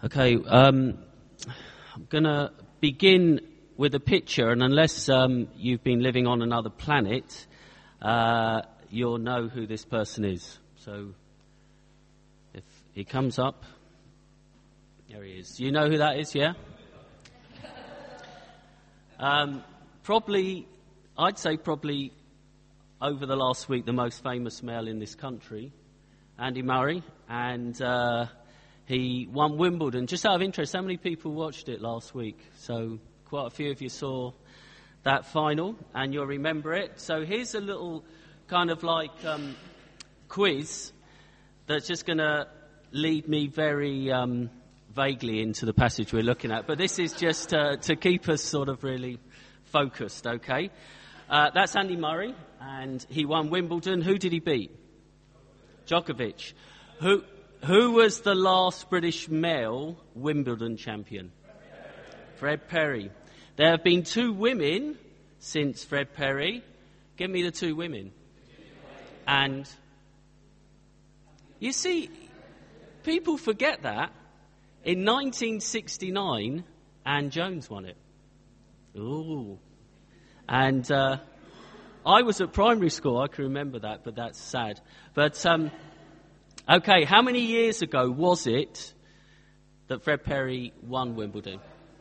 Okay, I'm going to begin with a picture, and unless you've been living on another planet, you'll know who this person is. So, if he comes up, there he is. You know who that is, yeah? I'd say probably over the last week, the most famous male in this country, Andy Murray, and he won Wimbledon. Just out of interest, how many people watched it last week? So quite a few of you saw that final, and you'll remember it. So here's a little kind of like quiz that's just going to lead me very vaguely into the passage we're looking at. But this is just to keep us sort of really focused, okay? That's Andy Murray, and he won Wimbledon. Who did he beat? Djokovic. Who was the last British male Wimbledon champion? Fred Perry. There have been 2 women since Fred Perry. Give me the 2 women. And you see, people forget that. In 1969, Anne Jones won it. Ooh. And I was at primary school. I can remember that, but that's sad. But okay, how many years ago was it that Fred Perry won Wimbledon?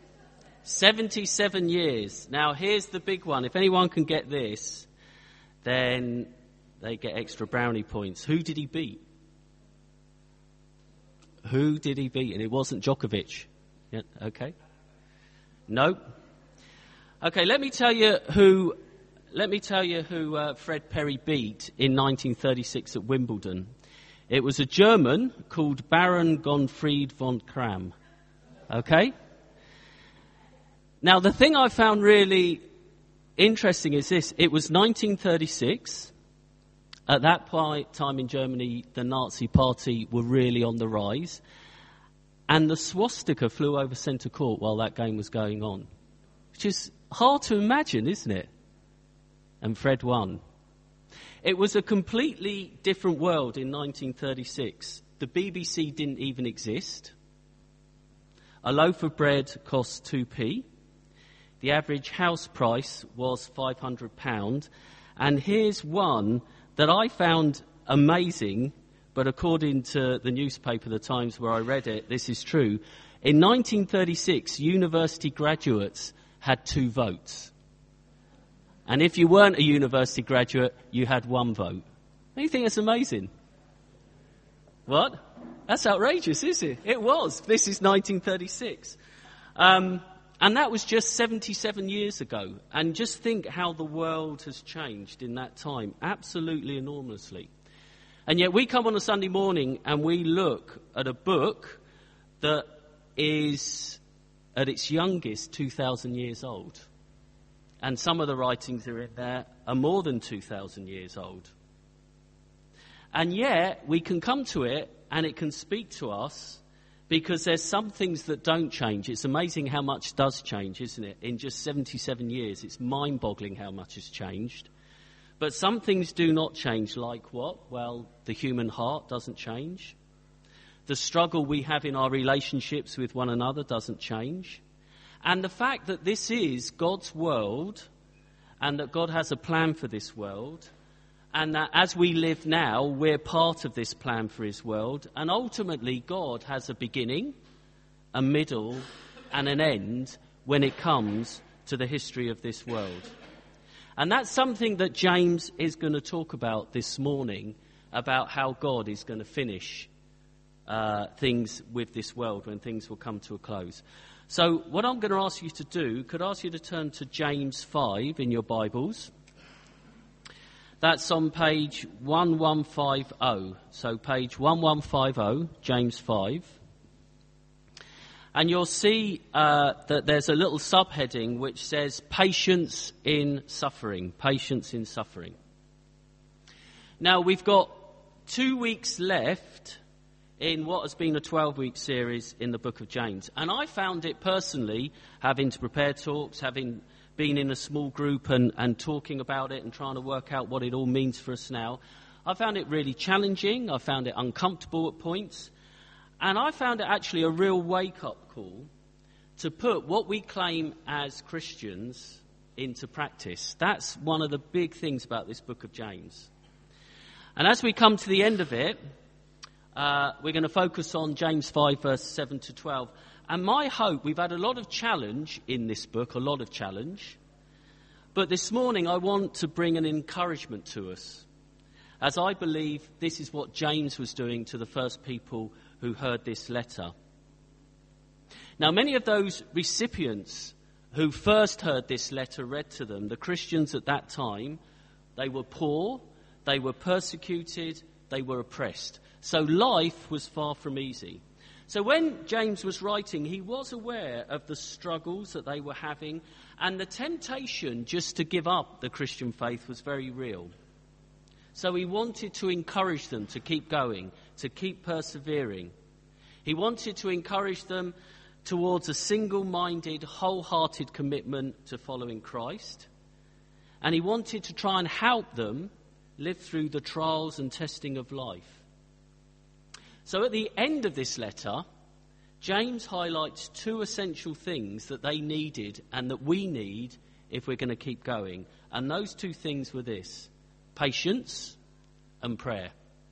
77 years. Now, here's the big one. If anyone can get this, then they get extra brownie points. Who did he beat? Who did he beat? And it wasn't Djokovic. Yeah, okay. No. Okay, let me tell you who Fred Perry beat in 1936 at Wimbledon. It was a German called Baron Gottfried von Kram. Okay? Now, the thing I found really interesting is this. It was 1936. At that time in Germany, the Nazi Party were really on the rise. And the swastika flew over centre court while that game was going on. Which is hard to imagine, isn't it? And Fred won. It was a completely different world in 1936. The BBC didn't even exist. A loaf of bread cost 2p. The average house price was £500. And here's one that I found amazing, but according to the newspaper, The Times, where I read it, this is true. In 1936, university graduates had 2 votes. And if you weren't a university graduate, you had 1 vote. Don't you think that's amazing? What? That's outrageous, isn't it? It was. This is 1936. And that was just 77 years ago. And just think how the world has changed in that time. Absolutely enormously. And yet we come on a Sunday morning and we look at a book that is, at its youngest, 2,000 years old. And some of the writings that are in there are more than 2,000 years old. And yet, we can come to it and it can speak to us because there's some things that don't change. It's amazing how much does change, isn't it? In just 77 years, it's mind-boggling how much has changed. But some things do not change, like what? Well, the human heart doesn't change. The struggle we have in our relationships with one another doesn't change. And the fact that this is God's world and that God has a plan for this world and that as we live now, we're part of this plan for his world. And ultimately, God has a beginning, a middle and an end when it comes to the history of this world. And that's something that James is going to talk about this morning, about how God is going to finish things with this world when things will come to a close. So what I'm going to ask you to do, could I ask you to turn to James 5 in your Bibles? That's on page 1150. So page 1150, James 5. And you'll see that there's a little subheading which says patience in suffering. Patience in suffering. Now we've got 2 weeks left in what has been a 12-week series in the book of James. And I found it personally, having to prepare talks, having been in a small group and talking about it and trying to work out what it all means for us now, I found it really challenging. I found it uncomfortable at points. And I found it actually a real wake-up call to put what we claim as Christians into practice. That's one of the big things about this book of James. And as we come to the end of it, we're going to focus on James 5, verse 7 to 12. And my hope, we've had a lot of challenge in this book, a lot of challenge. But this morning I want to bring an encouragement to us, as I believe this is what James was doing to the first people who heard this letter. Now, many of those recipients who first heard this letter read to them, the Christians at that time, they were poor, they were persecuted, they were oppressed. So life was far from easy. So when James was writing, he was aware of the struggles that they were having, and the temptation just to give up the Christian faith was very real. So he wanted to encourage them to keep going, to keep persevering. He wanted to encourage them towards a single-minded, wholehearted commitment to following Christ. And he wanted to try and help them live through the trials and testing of life. So at the end of this letter, James highlights two essential things that they needed and that we need if we're going to keep going. And those two things were this: patience and prayer.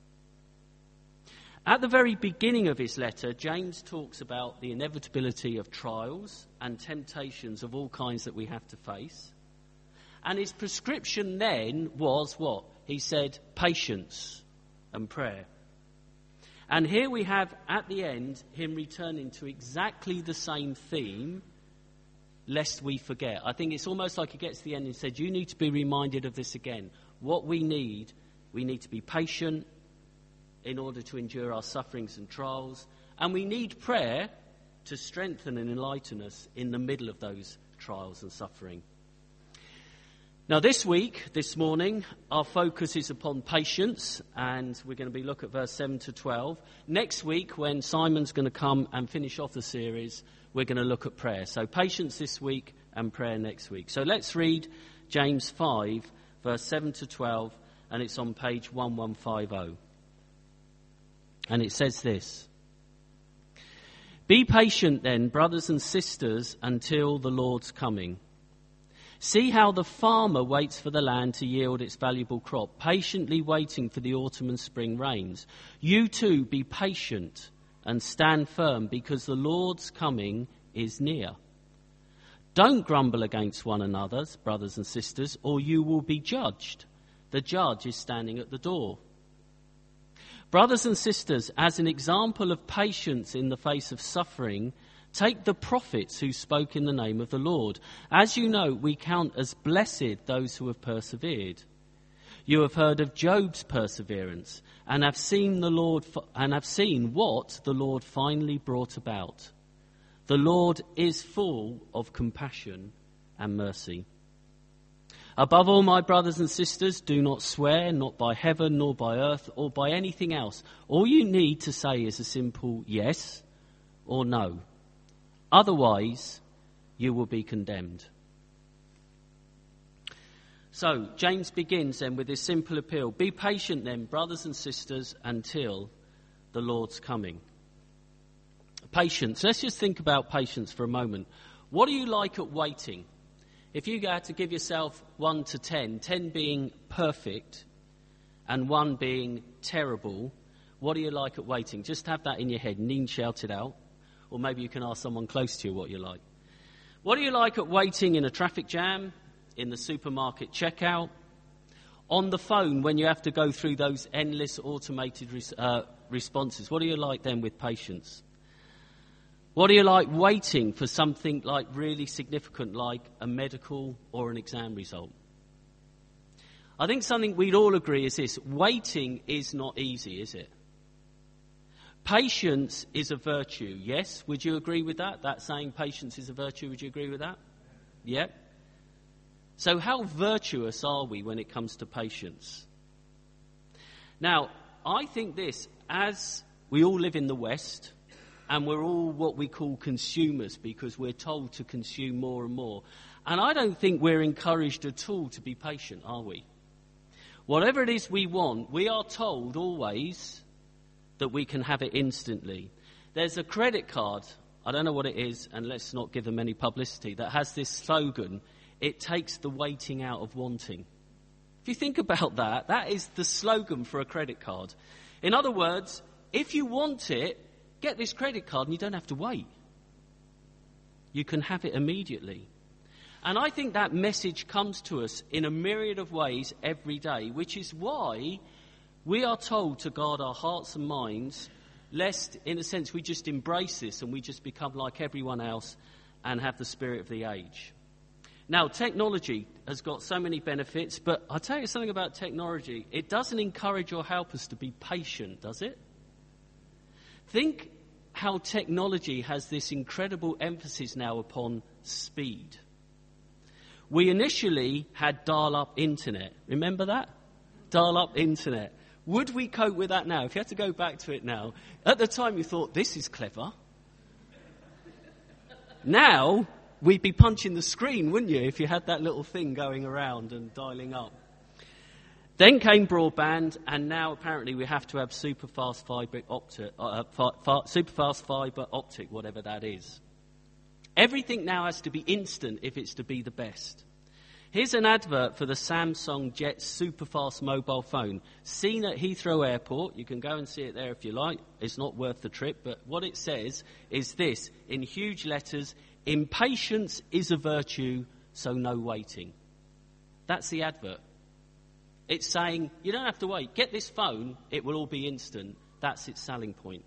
At the very beginning of his letter, James talks about the inevitability of trials and temptations of all kinds that we have to face. And his prescription then was what? He said, patience and prayer. And here we have, at the end, him returning to exactly the same theme, lest we forget. I think it's almost like he gets to the end and said, you need to be reminded of this again. What we need to be patient in order to endure our sufferings and trials. And we need prayer to strengthen and enlighten us in the middle of those trials and suffering. Now this morning, our focus is upon patience, and we're going to be looking at verse 7 to 12. Next week, when Simon's going to come and finish off the series, we're going to look at prayer. So patience this week and prayer next week. So let's read James 5, verse 7 to 12, and it's on page 1150. And it says this: Be patient then, brothers and sisters, until the Lord's coming. See how the farmer waits for the land to yield its valuable crop, patiently waiting for the autumn and spring rains. You too be patient and stand firm, because the Lord's coming is near. Don't grumble against one another, brothers and sisters, or you will be judged. The judge is standing at the door. Brothers and sisters, as an example of patience in the face of suffering, take the prophets who spoke in the name of the Lord. As you know, we count as blessed those who have persevered. You have heard of Job's perseverance and have seen what the Lord finally brought about. The Lord is full of compassion and mercy. Above all, my brothers and sisters, do not swear, not by heaven, nor by earth, or by anything else. All you need to say is a simple yes or no. Otherwise, you will be condemned. So, James begins then with this simple appeal. Be patient then, brothers and sisters, until the Lord's coming. Patience. Let's just think about patience for a moment. What are you like at waiting? If you had to give yourself 1 to 10, 10 being perfect and 1 being terrible, what are you like at waiting? Just have that in your head. You needn't shout it out. Or maybe you can ask someone close to you what you're like. What are you like at waiting in a traffic jam, in the supermarket checkout, on the phone when you have to go through those endless automated responses? What are you like then with patience? What are you like waiting for something like really significant, like a medical or an exam result? I think something we'd all agree is this: waiting is not easy, is it? Patience is a virtue, yes? Would you agree with that? That saying patience is a virtue, would you agree with that? Yeah? So how virtuous are we when it comes to patience? Now, I think this, as we all live in the West, and we're all what we call consumers because we're told to consume more and more, and I don't think we're encouraged at all to be patient, are we? Whatever it is we want, we are told always that we can have it instantly. There's a credit card, I don't know what it is, and let's not give them any publicity, that has this slogan, "It takes the waiting out of wanting." If you think about that, that is the slogan for a credit card. In other words, if you want it, get this credit card and you don't have to wait. You can have it immediately. And I think that message comes to us in a myriad of ways every day, which is why we are told to guard our hearts and minds, lest, in a sense, we just embrace this and we just become like everyone else and have the spirit of the age. Now, technology has got so many benefits, but I'll tell you something about technology. It doesn't encourage or help us to be patient, does it? Think how technology has this incredible emphasis now upon speed. We initially had dial-up internet. Remember that? Dial-up internet. Would we cope with that now? If you had to go back to it now, at the time you thought, this is clever. Now, we'd be punching the screen, wouldn't you, if you had that little thing going around and dialing up. Then came broadband, and now apparently we have to have superfast fibre optic, whatever that is. Everything now has to be instant if it's to be the best. Here's an advert for the Samsung Jet Superfast mobile phone. Seen at Heathrow Airport. You can go and see it there if you like. It's not worth the trip, but what it says is this, in huge letters: "Impatience is a virtue, so no waiting." That's the advert. It's saying, you don't have to wait. Get this phone, it will all be instant. That's its selling point.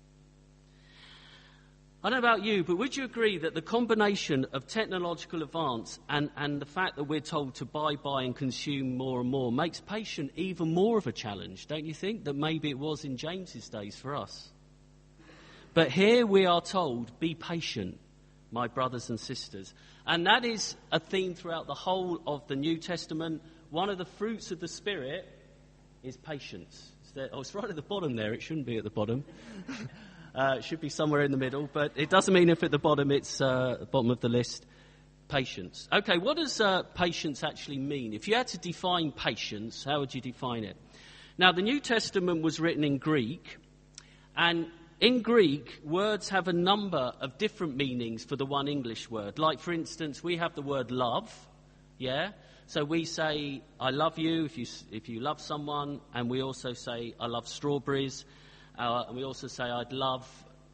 I don't know about you, but would you agree that the combination of technological advance and the fact that we're told to buy and consume more and more makes patience even more of a challenge, don't you think, than maybe it was in James's days for us? But here we are told, be patient, my brothers and sisters. And that is a theme throughout the whole of the New Testament. One of the fruits of the Spirit is patience. It's right at the bottom there. It shouldn't be at the bottom. It should be somewhere in the middle. But it doesn't mean if at the bottom it's at the bottom of the list. Patience. Okay, what does patience actually mean? If you had to define patience, how would you define it? Now, the New Testament was written in Greek. And in Greek, words have a number of different meanings for the one English word. Like, for instance, we have the word love, yeah? So we say, I love you if you love someone, and we also say, I love strawberries, and we also say, I'd love,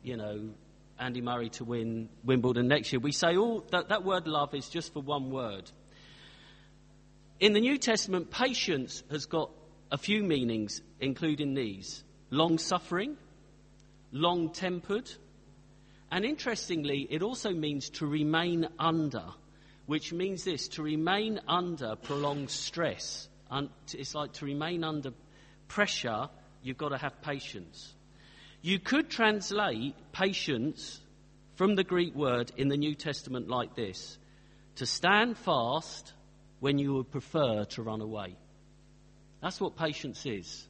Andy Murray to win Wimbledon next year. We say all that word love is just for one word. In the New Testament, patience has got a few meanings, including these: long-suffering, long-tempered, and interestingly, it also means to remain under, which means this: to remain under prolonged stress. It's like to remain under pressure, you've got to have patience. You could translate patience from the Greek word in the New Testament like this: to stand fast when you would prefer to run away. That's what patience is.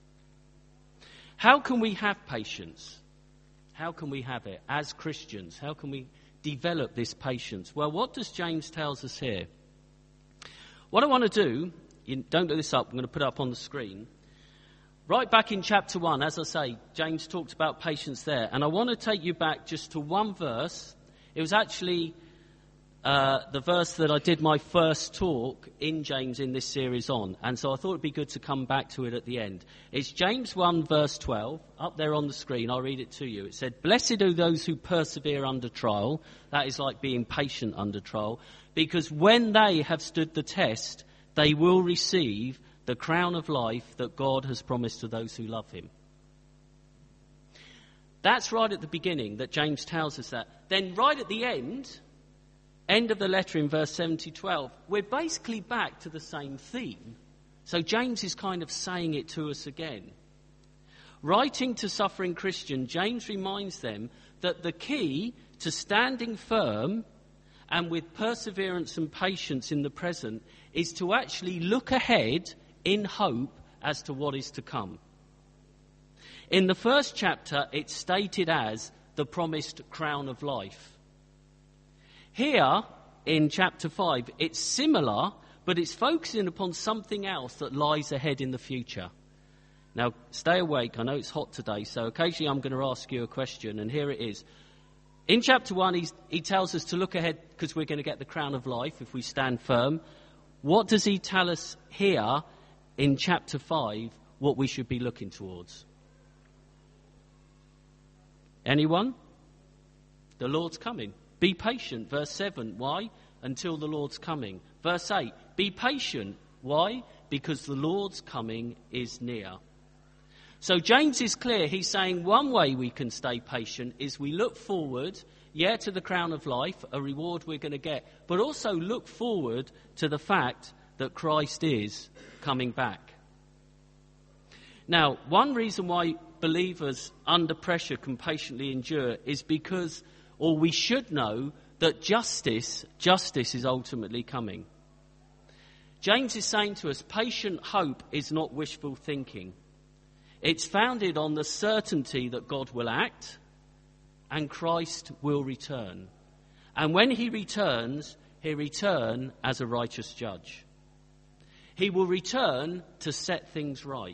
How can we have patience? How can we have it as Christians? How can we develop this patience? Well, what does James tells us here? What I want to do, don't do this up, I'm going to put it up on the screen. Right back in chapter 1, as I say, James talked about patience there. And I want to take you back just to one verse. It was actually the verse that I did my first talk in James in this series on. And so I thought it'd be good to come back to it at the end. It's James 1 verse 12, up there on the screen. I'll read it to you. It said, "Blessed are those who persevere under trial." That is like being patient under trial. "Because when they have stood the test, they will receive the crown of life that God has promised to those who love him." That's right at the beginning that James tells us that. Then right at the end of the letter in verse 70-12, we're basically back to the same theme. So James is kind of saying it to us again. Writing to suffering Christians, James reminds them that the key to standing firm and with perseverance and patience in the present is to actually look ahead in hope as to what is to come. In the first chapter, it's stated as the promised crown of life. Here, in chapter 5, it's similar, but it's focusing upon something else that lies ahead in the future. Now, stay awake. I know it's hot today, so occasionally I'm going to ask you a question, and here it is. In chapter 1, he tells us to look ahead because we're going to get the crown of life if we stand firm. What does he tell us here in chapter 5 what we should be looking towards? Anyone? The Lord's coming. Be patient. Verse 7. Why? Until the Lord's coming. Verse 8. Be patient. Why? Because the Lord's coming is near. So James is clear. He's saying one way we can stay patient is we look forward, to the crown of life, a reward we're going to get, but also look forward to the fact that Christ is coming back. Now, one reason why believers under pressure can patiently endure is because, or we should know, that justice is ultimately coming. James is saying to us, patient hope is not wishful thinking. It's founded on the certainty that God will act and Christ will return. And when he returns, he'll return as a righteous judge. He will return to set things right.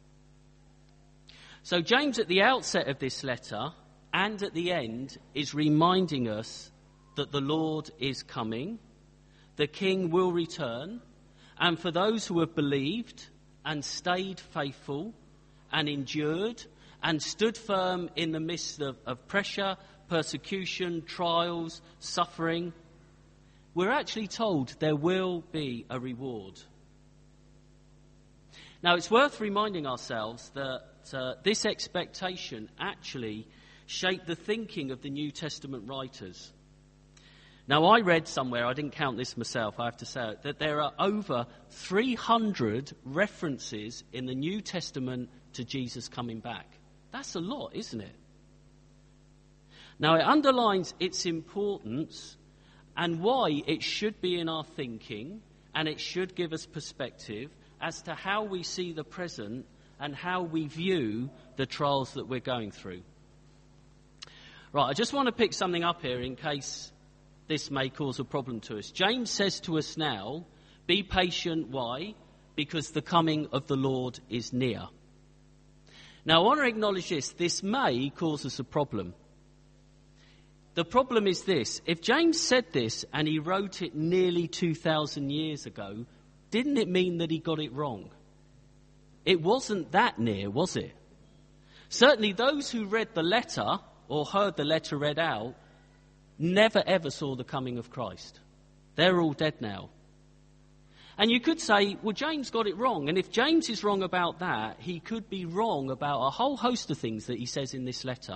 So James at the outset of this letter and at the end is reminding us that the Lord is coming, the King will return, and for those who have believed and stayed faithful and endured and stood firm in the midst of pressure, persecution, trials, suffering, we're actually told there will be a reward. Now, it's worth reminding ourselves that this expectation actually shaped the thinking of the New Testament writers. Now, I read somewhere, I didn't count this myself, I have to say it, that there are over 300 references in the New Testament to Jesus coming back. That's a lot, isn't it? Now, it underlines its importance and why it should be in our thinking, and it should give us perspective as to how we see the present and how we view the trials that we're going through. Right, I just want to pick something up here in case this may cause a problem to us. James says to us now, be patient. Why? Because the coming of the Lord is near. Now, I want to acknowledge this may cause us a problem. The problem is this: if James said this and he wrote it nearly 2,000 years ago, didn't it mean that he got it wrong? It wasn't that near, was it? Certainly those who read the letter or heard the letter read out never ever saw the coming of Christ. They're all dead now. And you could say, well, James got it wrong. And if James is wrong about that, he could be wrong about a whole host of things that he says in this letter.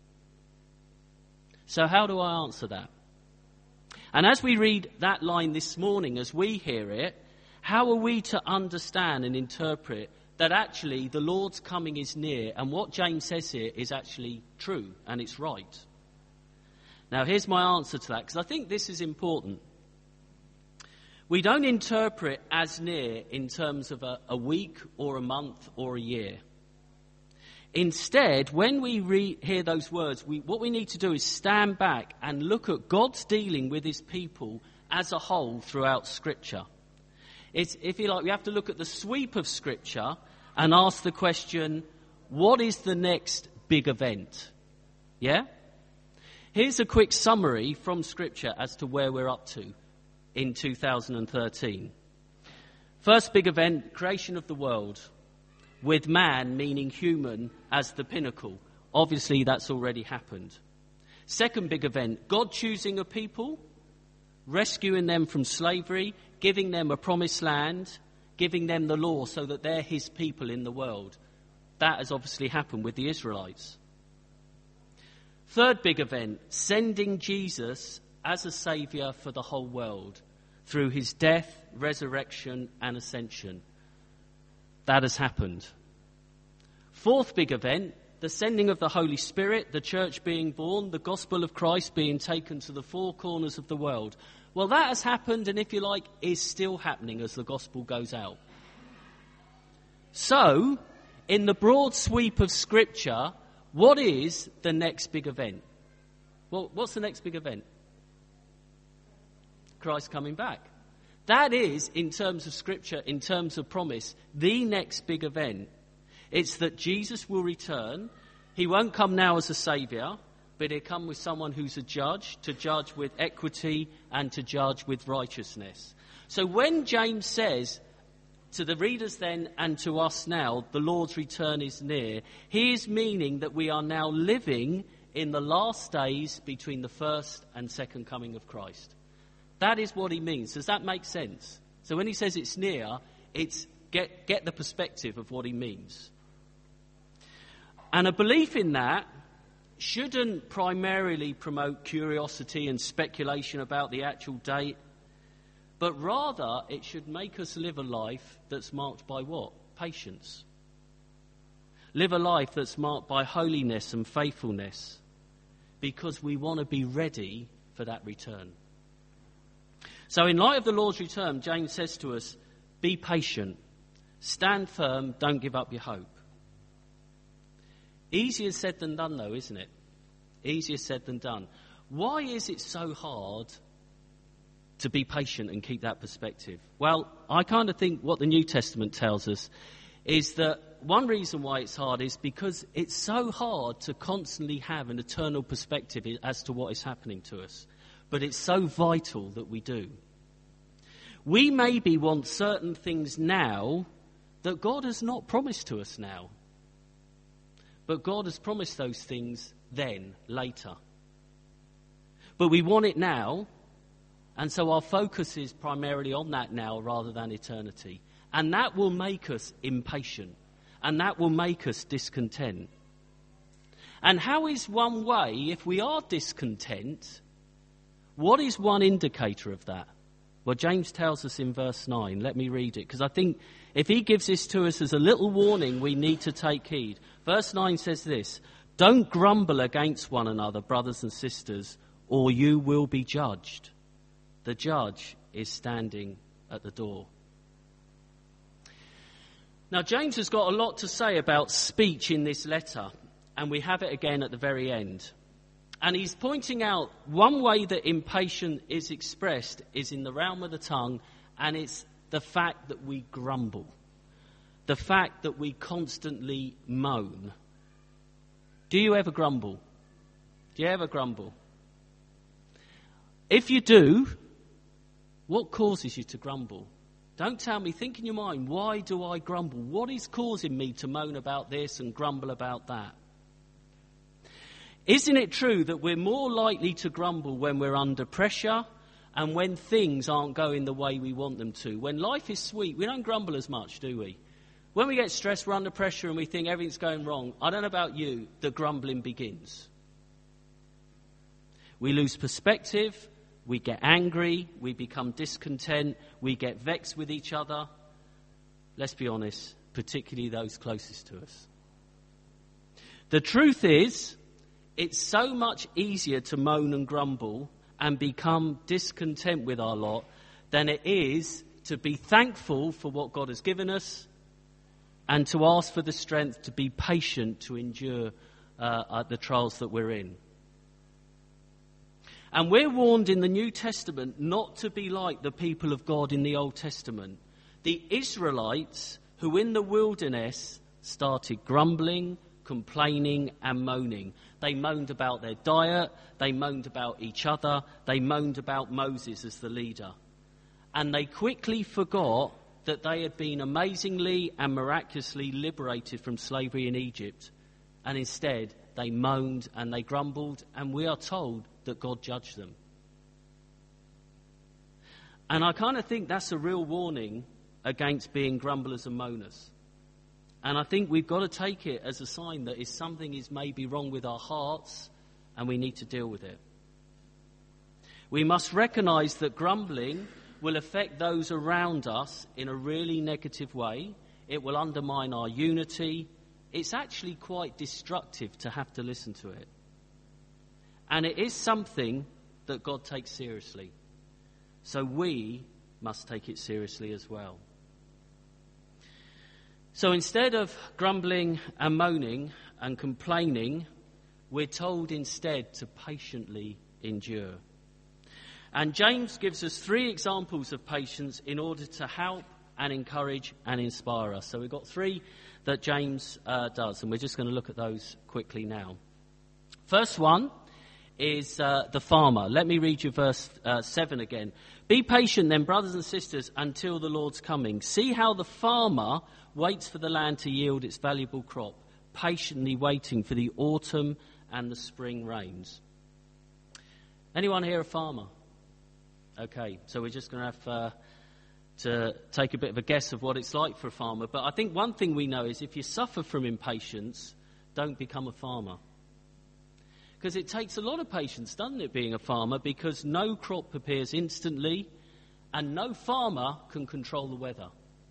So how do I answer that? And as we read that line this morning, as we hear it, how are we to understand and interpret that actually the Lord's coming is near and what James says here is actually true and it's right? Now, here's my answer to that, because I think this is important. We don't interpret as near in terms of a week or a month or a year. Instead, when we hear those words, what we need to do is stand back and look at God's dealing with his people as a whole throughout Scripture. It's, if you like, we have to look at the sweep of Scripture and ask the question, what is the next big event? Yeah? Here's a quick summary from Scripture as to where we're up to in 2013. First big event, creation of the world, with man, meaning human, as the pinnacle. Obviously, that's already happened. Second big event, God choosing a people, rescuing them from slavery, giving them a promised land, giving them the law so that they're his people in the world. That has obviously happened with the Israelites. Third big event, sending Jesus as a saviour for the whole world through his death, resurrection and ascension. That has happened. Fourth big event, the sending of the Holy Spirit, the church being born, the gospel of Christ being taken to the four corners of the world. Well, that has happened and, if you like, is still happening as the gospel goes out. So, in the broad sweep of Scripture, what is the next big event? Well, what's the next big event? Christ coming back. That is, in terms of Scripture, in terms of promise, the next big event. It's that Jesus will return. He won't come now as a saviour, but he'll come with someone who's a judge, to judge with equity and to judge with righteousness. So when James says to the readers then and to us now, the Lord's return is near, he is meaning that we are now living in the last days between the first and second coming of Christ. That is what he means. Does that make sense? So when he says it's near, it's get the perspective of what he means. And a belief in that shouldn't primarily promote curiosity and speculation about the actual date, but rather it should make us live a life that's marked by what? Patience. Live a life that's marked by holiness and faithfulness, because we want to be ready for that return. So in light of the Lord's return, James says to us, be patient, stand firm, don't give up your hope. Easier said than done, though, isn't it? Easier said than done. Why is it so hard to be patient and keep that perspective? Well, I kind of think what the New Testament tells us is that one reason why it's hard is because it's so hard to constantly have an eternal perspective as to what is happening to us. But it's so vital that we do. We maybe want certain things now that God has not promised to us now. But God has promised those things then, later. But we want it now, and so our focus is primarily on that now rather than eternity. And that will make us impatient, and that will make us discontent. And how is one way, if we are discontent, what is one indicator of that? Well, James tells us in verse 9. Let me read it, because I think if he gives this to us as a little warning, we need to take heed. Verse 9 says this, don't grumble against one another, brothers and sisters, or you will be judged. The judge is standing at the door. Now, James has got a lot to say about speech in this letter, and we have it again at the very end. And he's pointing out one way that impatience is expressed is in the realm of the tongue, and it's the fact that we grumble. The fact that we constantly moan. Do you ever grumble? Do you ever grumble? If you do, what causes you to grumble? Don't tell me, think in your mind, why do I grumble? What is causing me to moan about this and grumble about that? Isn't it true that we're more likely to grumble when we're under pressure and when things aren't going the way we want them to? When life is sweet, we don't grumble as much, do we? When we get stressed, we're under pressure and we think everything's going wrong. I don't know about you, the grumbling begins. We lose perspective, we get angry, we become discontent, we get vexed with each other. Let's be honest, particularly those closest to us. The truth is, it's so much easier to moan and grumble and become discontent with our lot than it is to be thankful for what God has given us and to ask for the strength to be patient to endure the trials that we're in. And we're warned in the New Testament not to be like the people of God in the Old Testament. The Israelites who in the wilderness started grumbling, complaining and moaning. They moaned about their diet, they moaned about each other, they moaned about Moses as the leader. And they quickly forgot that they had been amazingly and miraculously liberated from slavery in Egypt. And instead, they moaned and they grumbled, and we are told that God judged them. And I kind of think that's a real warning against being grumblers and moaners. And I think we've got to take it as a sign that something is maybe wrong with our hearts and we need to deal with it. We must recognise that grumbling will affect those around us in a really negative way. It will undermine our unity. It's actually quite destructive to have to listen to it. And it is something that God takes seriously. So we must take it seriously as well. So instead of grumbling and moaning and complaining, we're told instead to patiently endure. And James gives us 3 examples of patience in order to help and encourage and inspire us. So we've got 3 that James does, and we're just going to look at those quickly now. First one is the farmer. Let me read you verse 7 again. Be patient then, brothers and sisters, until the Lord's coming. See how the farmer waits for the land to yield its valuable crop, patiently waiting for the autumn and the spring rains. Anyone here a farmer? Okay, so we're just going to have to take a bit of a guess of what it's like for a farmer. But I think one thing we know is if you suffer from impatience, don't become a farmer. Because it takes a lot of patience, doesn't it, being a farmer? Because no crop appears instantly, and no farmer can control the weather.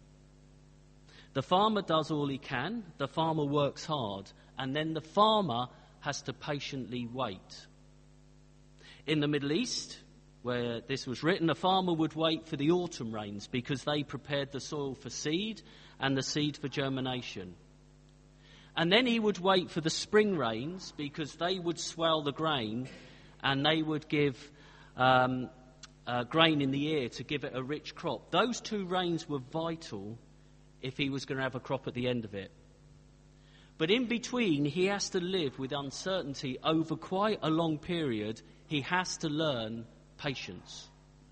The farmer does all he can, the farmer works hard, and then the farmer has to patiently wait. In the Middle East, where this was written, a farmer would wait for the autumn rains because they prepared the soil for seed and the seed for germination. And then he would wait for the spring rains because they would swell the grain and they would give grain in the ear to give it a rich crop. Those two rains were vital if he was going to have a crop at the end of it. But in between, he has to live with uncertainty over quite a long period. He has to learn patience.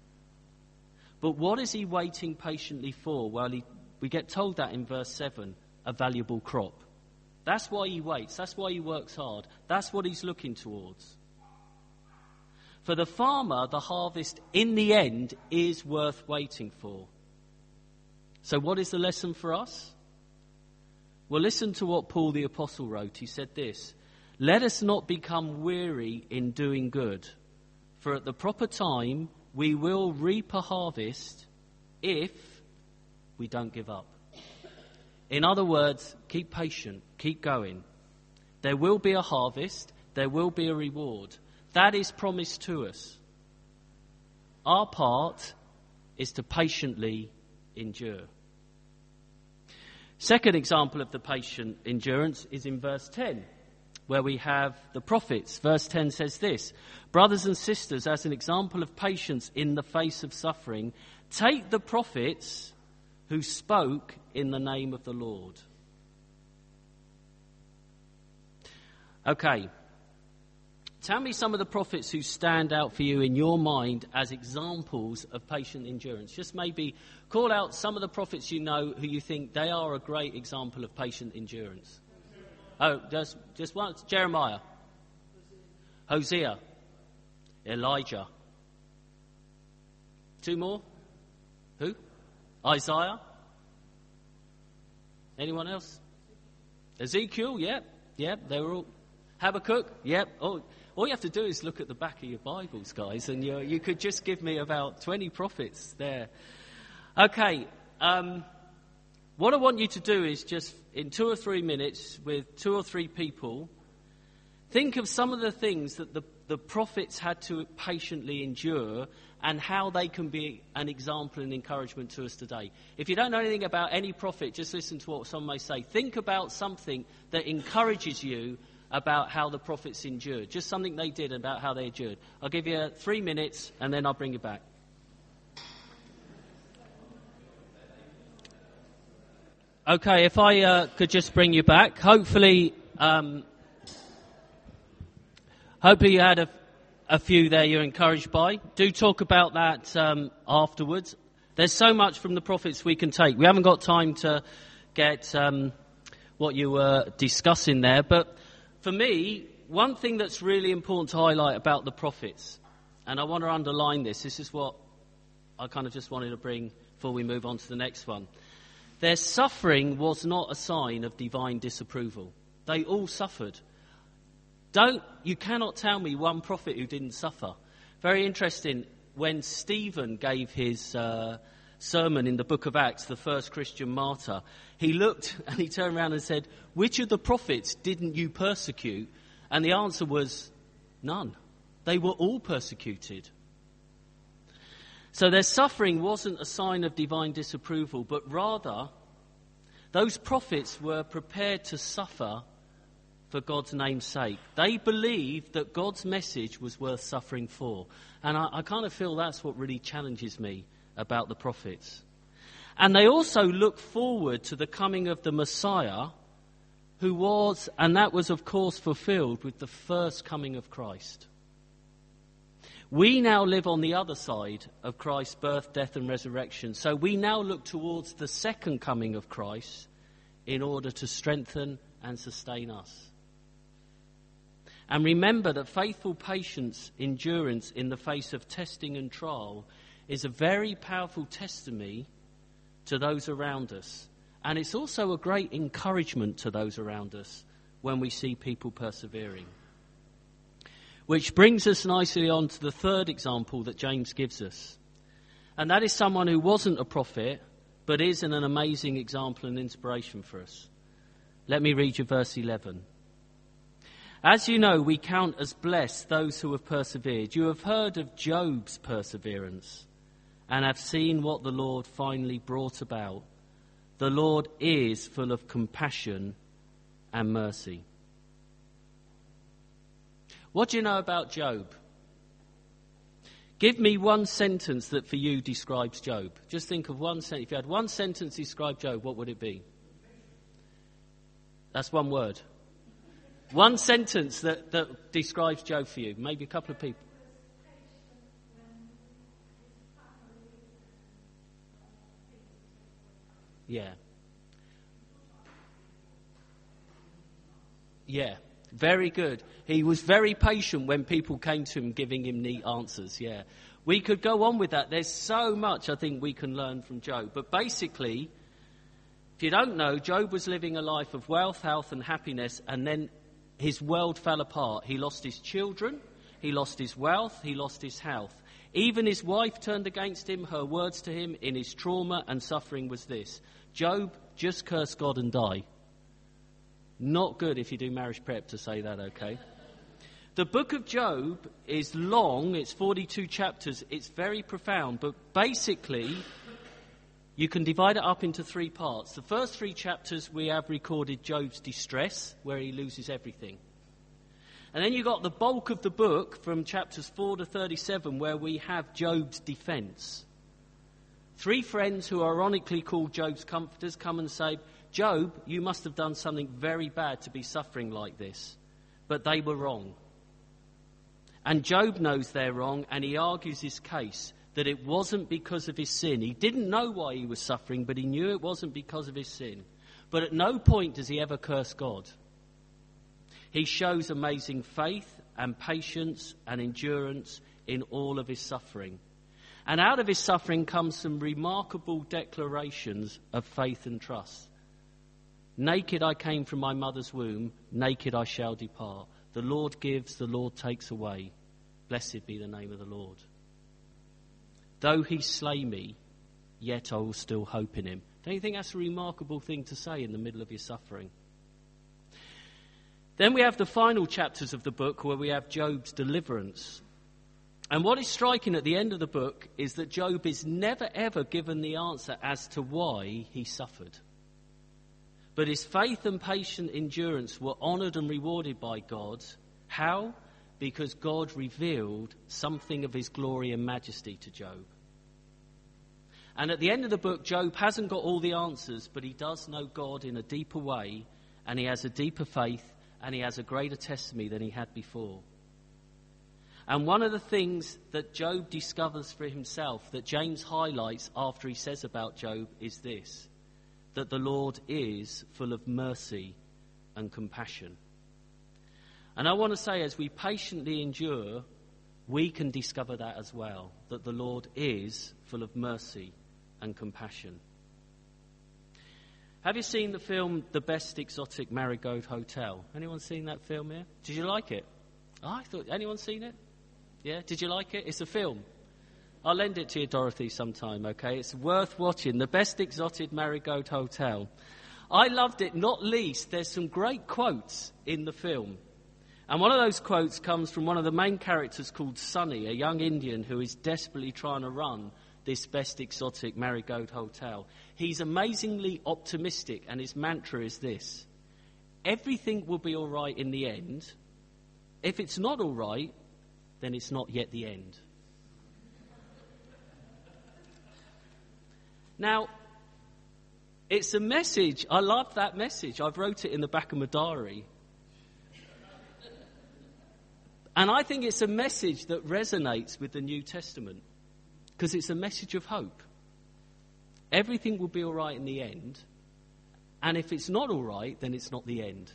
But what is he waiting patiently for? Well, we get told that in verse 7, a valuable crop. That's why he waits. That's why he works hard. That's what he's looking towards. For the farmer, the harvest in the end is worth waiting for. So what is the lesson for us? Well, listen to what Paul the Apostle wrote. He said this, "Let us not become weary in doing good, for at the proper time we will reap a harvest if we don't give up." In other words, keep patient, keep going. There will be a harvest, there will be a reward. That is promised to us. Our part is to patiently endure. Second example of the patient endurance is in verse 10, where we have the prophets. Verse 10 says this, "Brothers and sisters, as an example of patience in the face of suffering, take the prophets who spoke in the name of the Lord." Okay. Tell me some of the prophets who stand out for you in your mind as examples of patient endurance. Just maybe call out some of the prophets you know who you think they are a great example of patient endurance. Oh, just one. Jeremiah. Hosea. Elijah. Two more? Who? Isaiah? Anyone else? Ezekiel, yep, they were all. Habakkuk, yep. Oh, all you have to do is look at the back of your Bibles, guys, and you could just give me about 20 prophets there. Okay, what I want you to do is just, in 2 or 3 minutes, with 2 or 3 people, think of some of the things that the prophets had to patiently endure and how they can be an example and encouragement to us today. If you don't know anything about any prophet, just listen to what someone may say. Think about something that encourages you about how the prophets endured. Just something they did about how they endured. I'll give you 3 minutes and then I'll bring you back. Okay, if I could just bring you back. Hopefully you had a few there you're encouraged by. Do talk about that afterwards. There's so much from the prophets we can take. We haven't got time to get what you were discussing there. But for me, one thing that's really important to highlight about the prophets, and I want to underline this is what I kind of just wanted to bring before we move on to the next one. Their suffering was not a sign of divine disapproval. They all suffered. You cannot tell me one prophet who didn't suffer. Very interesting, when Stephen gave his sermon in the book of Acts, the first Christian martyr, he looked and he turned around and said, "Which of the prophets didn't you persecute?" And the answer was, none. They were all persecuted. So their suffering wasn't a sign of divine disapproval, but rather those prophets were prepared to suffer for God's name's sake. They believed that God's message was worth suffering for. And I kind of feel that's what really challenges me about the prophets. And they also look forward to the coming of the Messiah, who was, and that was of course fulfilled with the first coming of Christ. We now live on the other side of Christ's birth, death and resurrection. So we now look towards the second coming of Christ in order to strengthen and sustain us. And remember that faithful patience, endurance in the face of testing and trial is a very powerful testimony to those around us. And it's also a great encouragement to those around us when we see people persevering. Which brings us nicely on to the third example that James gives us. And that is someone who wasn't a prophet, but is an amazing example and inspiration for us. Let me read you verse 11. As you know, we count as blessed those who have persevered. You have heard of Job's perseverance and have seen what the Lord finally brought about. The Lord is full of compassion and mercy. What do you know about Job? Give me one sentence that for you describes Job. Just think of one sentence. If you had one sentence to describe Job, what would it be? That's one word. One sentence that describes Job for you. Maybe a couple of people. Yeah. Yeah. Very good. He was very patient when people came to him giving him neat answers. Yeah. We could go on with that. There's so much I think we can learn from Job. But basically, if you don't know, Job was living a life of wealth, health and happiness, and then his world fell apart. He lost his children, he lost his wealth, he lost his health. Even his wife turned against him. Her words to him in his trauma and suffering was this: Job, just curse God and die. Not good if you do marriage prep to say that, okay? The book of Job is long, it's 42 chapters, it's very profound, but basically you can divide it up into three parts. The first three chapters we have recorded Job's distress, where he loses everything. And then you got the bulk of the book from chapters 4 to 37 where we have Job's defense. Three friends who are ironically called Job's comforters come and say, Job, you must have done something very bad to be suffering like this. But they were wrong. And Job knows they're wrong, and he argues his case that it wasn't because of his sin. He didn't know why he was suffering, but he knew it wasn't because of his sin. But at no point does he ever curse God. He shows amazing faith and patience and endurance in all of his suffering. And out of his suffering comes some remarkable declarations of faith and trust. Naked I came from my mother's womb, naked I shall depart. The Lord gives, the Lord takes away. Blessed be the name of the Lord. Though he slay me, yet I will still hope in him. Don't you think that's a remarkable thing to say in the middle of your suffering? Then we have the final chapters of the book where we have Job's deliverance. And what is striking at the end of the book is that Job is never ever given the answer as to why he suffered. But his faith and patient endurance were honoured and rewarded by God. How? Because God revealed something of his glory and majesty to Job. And at the end of the book, Job hasn't got all the answers, but he does know God in a deeper way, and he has a deeper faith, and he has a greater testimony than he had before. And one of the things that Job discovers for himself, that James highlights after he says about Job, is this: that the Lord is full of mercy and compassion. And I want to say, as we patiently endure, we can discover that as well, that the Lord is full of mercy and compassion. Have you seen the film The Best Exotic Marigold Hotel? Anyone seen that film here? Did you like it? Oh, anyone seen it? Yeah, did you like it? It's a film. I'll lend it to you, Dorothy, sometime, okay? It's worth watching. The Best Exotic Marigold Hotel. I loved it, not least, there's some great quotes in the film. And one of those quotes comes from one of the main characters called Sonny, a young Indian who is desperately trying to run this Best Exotic Marigold Hotel. He's amazingly optimistic, and his mantra is this: everything will be all right in the end. If it's not all right, then it's not yet the end. Now, It's a message. I love that message. I've wrote it in the back of my diary. And I think it's a message that resonates with the New Testament because it's a message of hope. Everything will be all right in the end. And if it's not all right, then it's not the end.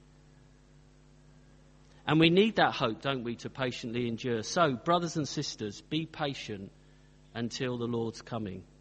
And we need that hope, don't we, to patiently endure. So, brothers and sisters, be patient until the Lord's coming.